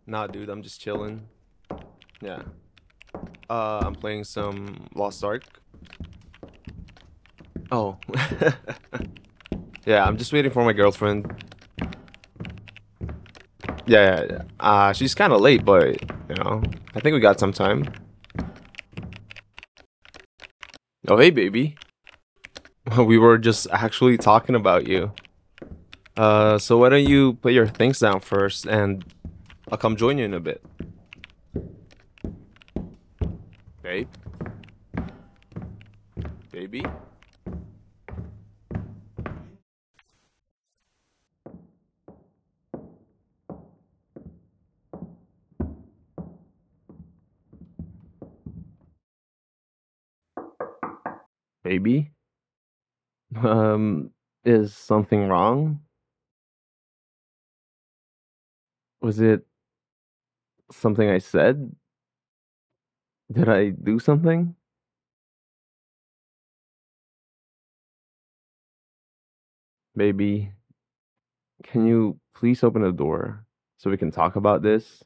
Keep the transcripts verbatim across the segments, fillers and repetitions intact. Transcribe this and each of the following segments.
Nah, dude, I'm just chilling. Yeah. Uh, I'm playing some Lost Ark. Oh. Yeah, I'm just waiting for my girlfriend. Yeah, yeah, yeah. Uh, she's kind of late, but, you know, I think we got some time. Oh, hey, baby. We were just actually talking about you. Uh, so why don't you put your things down first, and I'll come join you in a bit. Babe? Baby? Baby? Um, is something wrong? Was it something I said? Did I do something? Baby, can you please open the door so we can talk about this?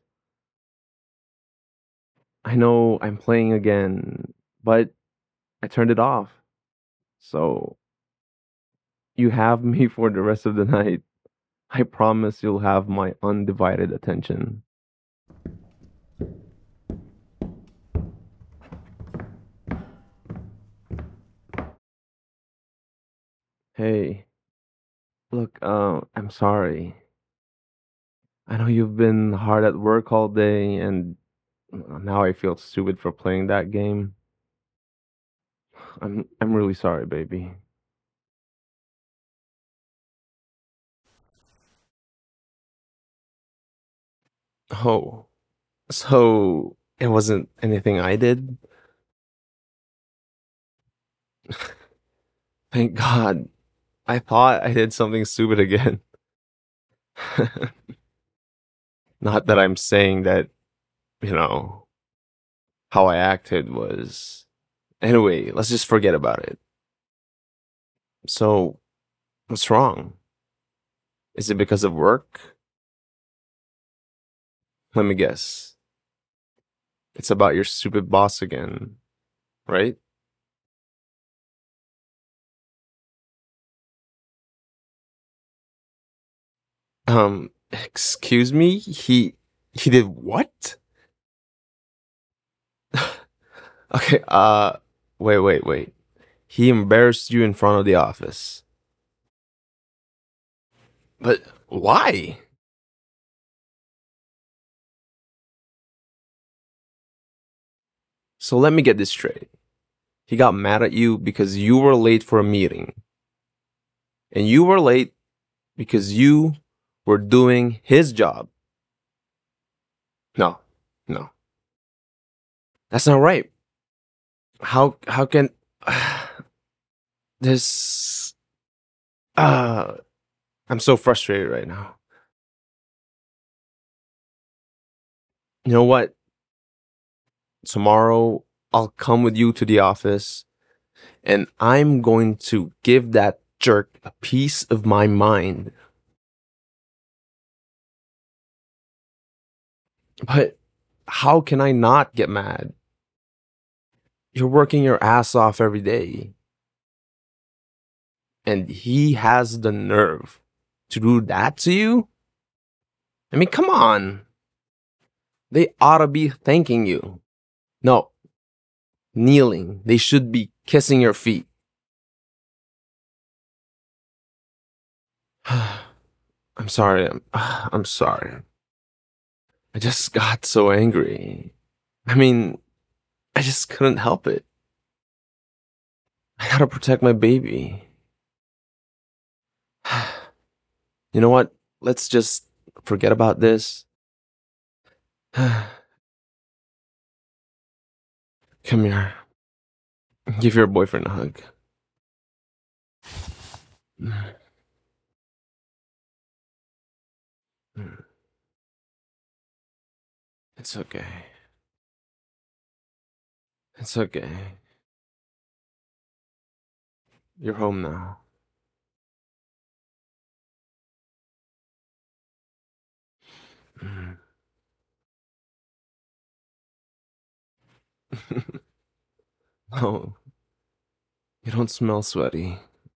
I know I'm playing again, but I turned it off. So you have me for the rest of the night. I promise you'll have my undivided attention. Hey, look, uh, I'm sorry. I know you've been hard at work all day, and now I feel stupid for playing that game. I'm I'm really sorry, baby. Oh, so it wasn't anything I did? Thank God. I thought I did something stupid again. Not that I'm saying that, you know, how I acted was. Anyway, let's just forget about it. So, what's wrong? Is it because of work? Let me guess. It's about your stupid boss again, right? Um, excuse me? He he did what? Okay, uh wait, wait, wait. He embarrassed you in front of the office. But why? So let me get this straight. He got mad at you because you were late for a meeting. And you were late because you were doing his job. No, no. That's not right. How how can this uh I'm so frustrated right now. You know what? Tomorrow I'll come with you to the office and I'm going to give that jerk a piece of my mind. But how can I not get mad? You're working your ass off every day. And he has the nerve to do that to you? I mean, come on. They ought to be thanking you. No, kneeling. They should be kissing your feet. I'm sorry. I'm, I'm sorry. I just got so angry. I mean, I just couldn't help it. I gotta protect my baby. You know what? Let's just forget about this. Come here. Give your boyfriend a hug. It's okay. It's okay. You're home now. No, you don't smell sweaty.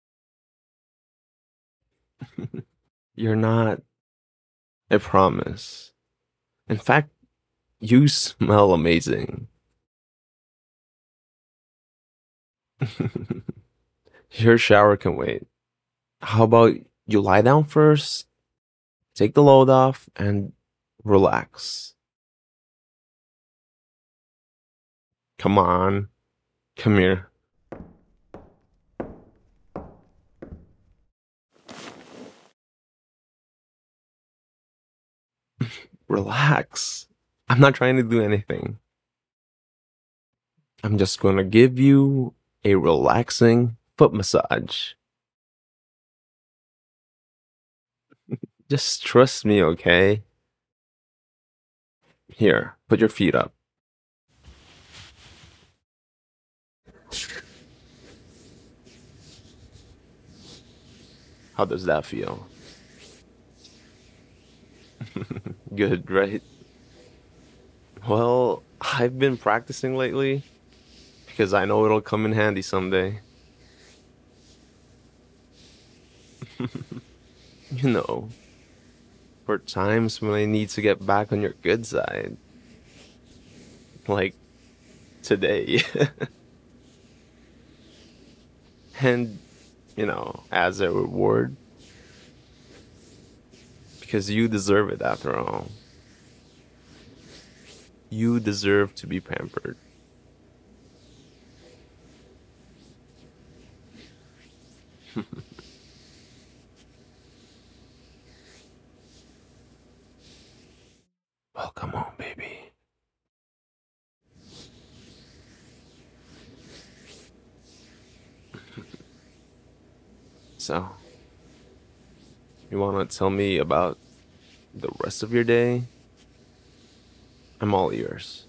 You're not, I promise. In fact, you smell amazing. Your shower can wait. How about you lie down first, take the load off, and relax? Come on, come here. Relax. I'm not trying to do anything. I'm just gonna give you a relaxing foot massage. Just trust me, okay? Here, put your feet up. How does that feel? Good, right? Well, I've been practicing lately because I know it'll come in handy someday. You know, for times when I need to get back on your good side. Like today. And, you know, as a reward, because you deserve it after all. You deserve to be pampered. Well, come on, baby. So, you want to tell me about the rest of your day? I'm all ears.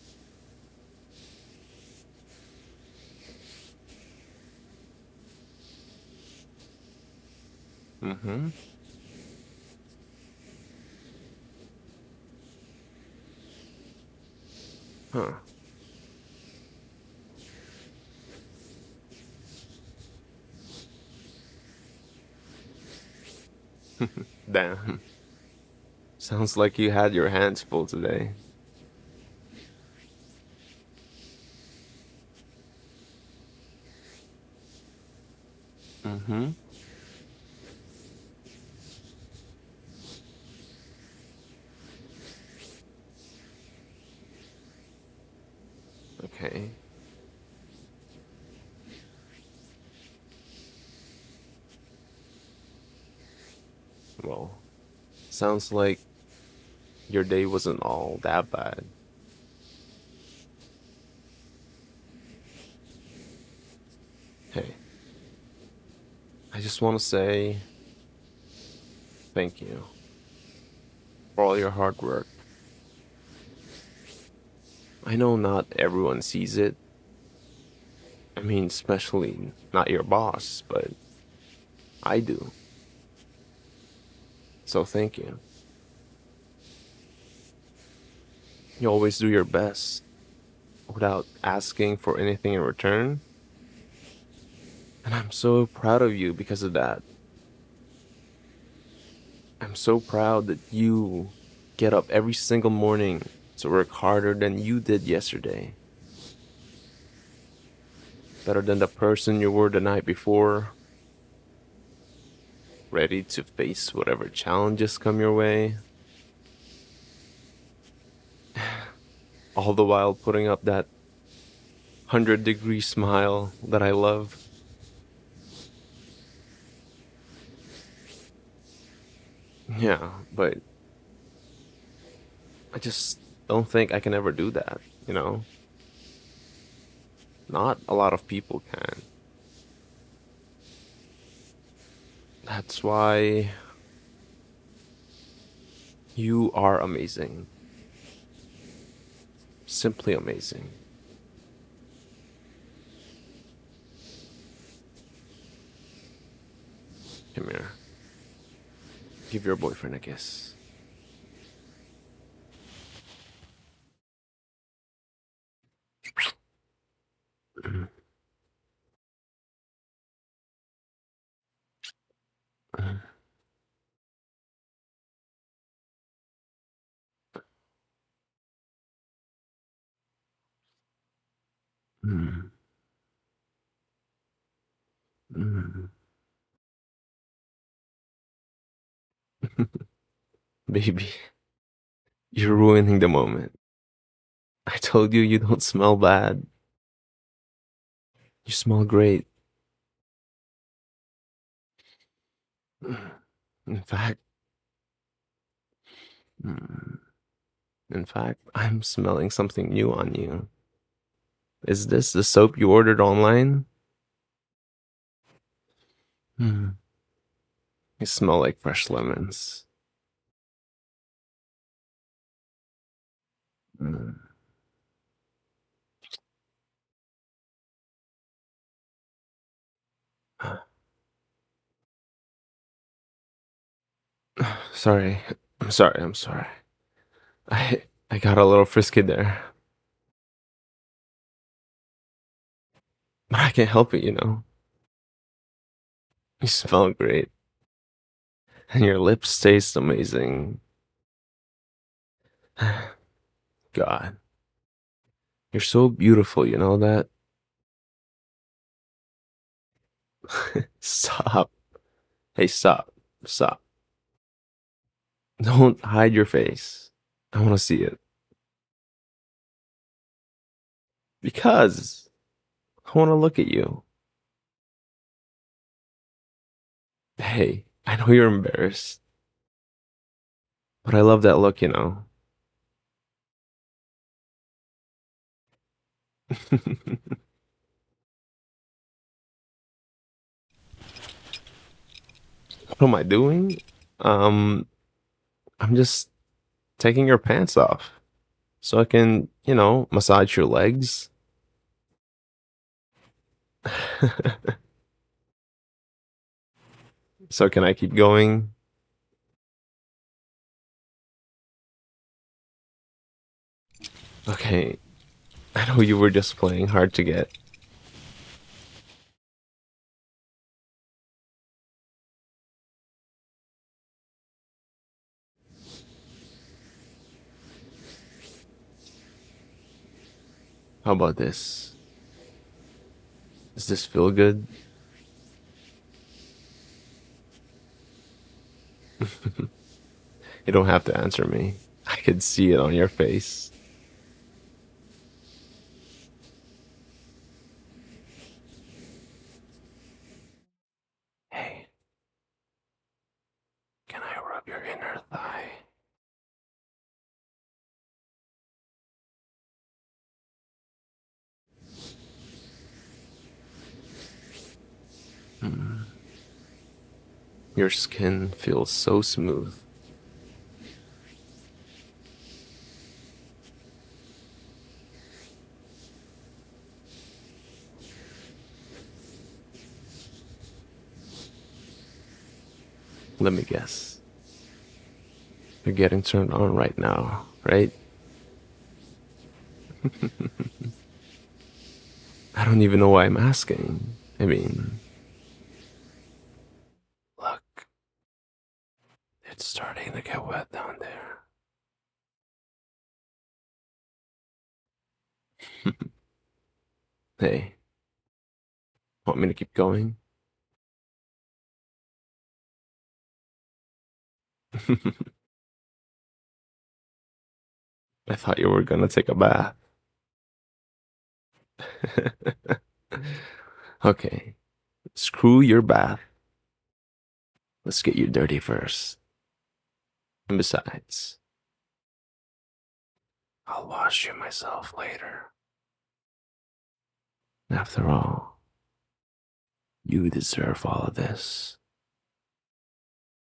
Mm-hmm. Huh. Damn. Sounds like you had your hands full today. Mm-hmm. Okay. Well, sounds like your day wasn't all that bad. Hey, I just want to say thank you for all your hard work. I know not everyone sees it. I mean, especially not your boss, but I do. So thank you. You always do your best without asking for anything in return. And I'm so proud of you because of that. I'm so proud that you get up every single morning to work harder than you did yesterday. Better than the person you were the night before. Ready to face whatever challenges come your way. All the while putting up that hundred degree smile that I love. Yeah, but I just don't think I can ever do that, you know? Not a lot of people can. That's why you are amazing. Simply amazing. Come here. Give your boyfriend a kiss. Mm, mm, mm, mm. Baby, you're ruining the moment. I told you you don't smell bad. You smell great. Mm. In fact, mm, in fact, I'm smelling something new on you. Is this the soap you ordered online? Hmm. You smell like fresh lemons. Mm. Sorry. I'm sorry. I'm sorry. I I got a little frisky there. But I can't help it, you know. You smell great. And your lips taste amazing. God, you're so beautiful, you know that? Stop. Hey, stop. Stop. Don't hide your face. I want to see it. Because I want to look at you. Hey, I know you're embarrassed, but I love that look, you know. What am I doing? Um, I'm just taking your pants off so I can, you know, massage your legs. So can I keep going? Okay, I know you were just playing hard to get. How about this? Does this feel good? You don't have to answer me. I could see it on your face. Hey, can I rub your inner thigh? Hmm. Your skin feels so smooth. Let me guess. You're getting turned on right now, right? I don't even know why I'm asking. I mean, look, it's starting to get wet down there. Hey, want me to keep going? I thought you were gonna take a bath. Okay, screw your bath. Let's get you dirty first. And besides, I'll wash you myself later. After all, you deserve all of this.